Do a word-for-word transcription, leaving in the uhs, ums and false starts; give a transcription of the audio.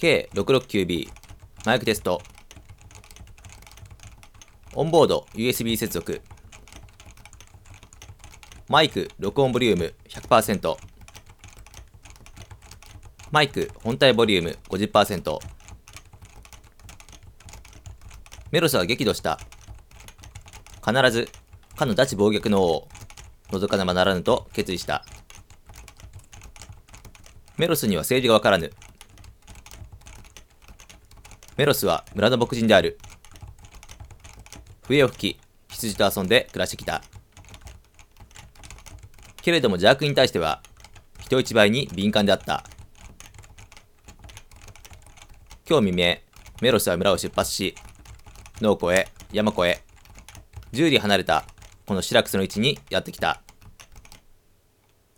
ケーろくろくきゅうビー マイクテスト。オンボード ユーエスビー 接続。マイク録音ボリューム ひゃくパーセント。マイク本体ボリューム ごじゅっパーセント。メロスは激怒した。必ずかの脱暴虐の王を除かねばならぬと決意した。メロスには政治がわからぬ。メロスは村の牧人である。笛を吹き、羊と遊んで暮らしてきた。けれども邪悪に対しては人一倍に敏感であった。今日未明、メロスは村を出発し、農湖へ山湖へ、じゅう里離れたこのシラクスの位置にやってきた。